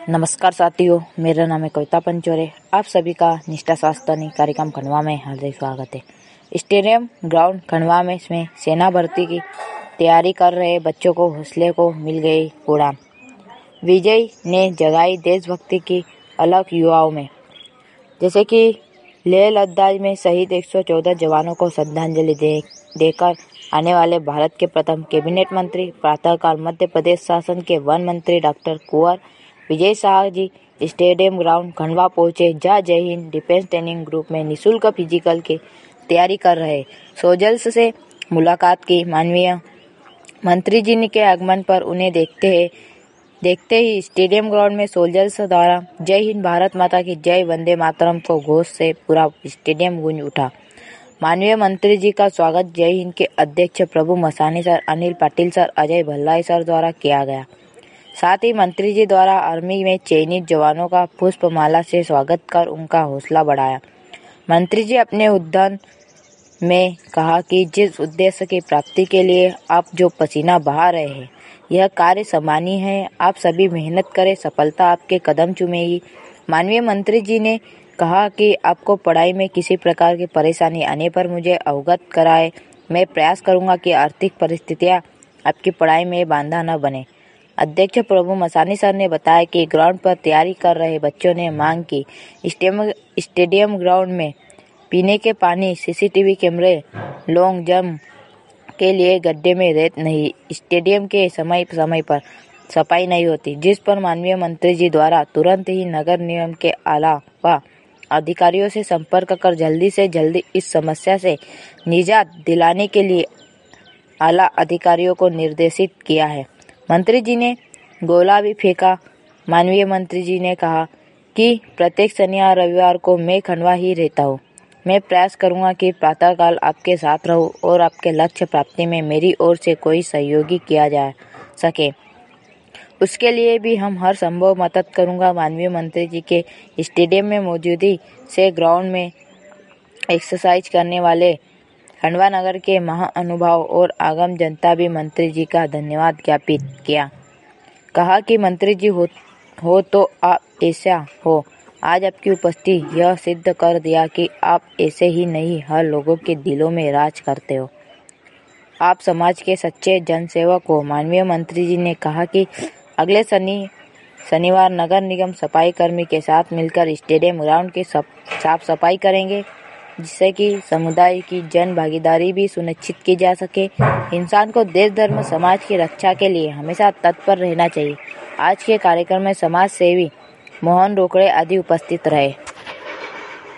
नमस्कार साथियों, मेरा नाम है कविता पंचोरे। आप सभी का निष्ठा स्वास्थ्य कार्यक्रम खंडवा में हार्दिक स्वागत है। स्टेडियम ग्राउंड खंडवा में सेना भर्ती की तैयारी कर रहे बच्चों को हौसले को मिल गई उड़ान। विजय ने जगाई देशभक्ति की अलग युवाओं में। जैसे कि लेह लद्दाख में शहीद 114 जवानों को श्रद्धांजलि देकर आने वाले भारत के प्रथम कैबिनेट मंत्री, प्रातःकाल मध्य प्रदेश शासन के वन मंत्री doctor Kunwar Vijay Shah ji stadium ground Khandwa पहुंचे, जहां जय हिंद डिफेंस ट्रेनिंग ग्रुप में निःशुल्क फिजिकल की तैयारी कर रहे सोल्जर्स से मुलाकात की। माननीय मंत्री जी के आगमन पर उन्हें देखते ही स्टेडियम ग्राउंड में सोल्जर्स द्वारा जय हिंद, भारत माता की जय, वंदे मातरम को घोष से पूरा स्टेडियम गूंज उठा। माननीय मंत्री जी का स्वागत जय हिंद के अध्यक्ष Prabhu Masani sir, Anil Patil sir, Ajay Bhallai sir द्वारा किया गया। साथ ही मंत्री जी द्वारा आर्मी में चयनित जवानों का पुष्पमाला से स्वागत कर उनका हौसला बढ़ाया। मंत्री जी अपने उद्बोधन में कहा कि जिस उद्देश्य की प्राप्ति के लिए आप जो पसीना बहा रहे हैं, यह कार्य सम्मानीय है। आप सभी मेहनत करें, सफलता आपके कदम चूमेगी। माननीय मंत्री जी ने कहा कि आपको पढ़ाई में किसी प्रकार की परेशानी आने पर मुझे अवगत कराएं। मैं प्रयास करूंगा कि आर्थिक परिस्थितियां आपकी पढ़ाई में बाधा न बने। अध्यक्ष प्रभु मसानी सर ने बताया कि ग्राउंड पर तैयारी कर रहे बच्चों ने मांग की स्टेडियम ग्राउंड में पीने के पानी, सीसीटीवी कैमरे, लॉन्ग जंप के लिए गड्ढे में रेत नहीं, स्टेडियम के समय पर सफाई नहीं होती, जिस पर माननीय मंत्री जी द्वारा तुरंत ही नगर निगम के अलावा अधिकारियों से संपर्क कर जल्दी से जल्दी इस समस्या से निजात दिलाने के लिए आला अधिकारियों को निर्देशित किया है। मंत्री जी ने गोला भी फेंका। माननीय मंत्री जी ने कहा कि प्रत्येक शनि और रविवार को मैं खंडवा ही रहता हूँ। मैं प्रयास करूंगा कि प्रातःकाल आपके साथ रहूं और आपके लक्ष्य प्राप्ति में मेरी ओर से कोई सहयोगी किया जा सके, उसके लिए भी हम हर संभव मदद करूंगा। माननीय मंत्री जी के स्टेडियम में मौजूदगी से ग्राउंड में एक्सरसाइज करने वाले खंडवा नगर के महानुभाव और आगम जनता भी मंत्री जी का धन्यवाद ज्ञापित किया। कहा कि मंत्री जी हो तो आप ऐसा हो। आज आपकी उपस्थिति यह सिद्ध कर दिया कि आप ऐसे ही नहीं, हर लोगों के दिलों में राज करते हो। आप समाज के सच्चे जनसेवक हो। माननीय मंत्री जी ने कहा कि अगले शनिवार नगर निगम सफाई कर्मी के साथ मिलकर स्टेडियम ग्राउंड की साफ सफाई करेंगे, जिससे कि समुदाय की जन भागीदारी भी सुनिश्चित की जा सके। इंसान को देश, धर्म, समाज की रक्षा के लिए हमेशा तत्पर रहना चाहिए। आज के कार्यक्रम में समाज सेवी मोहन रोकड़े आदि उपस्थित रहे।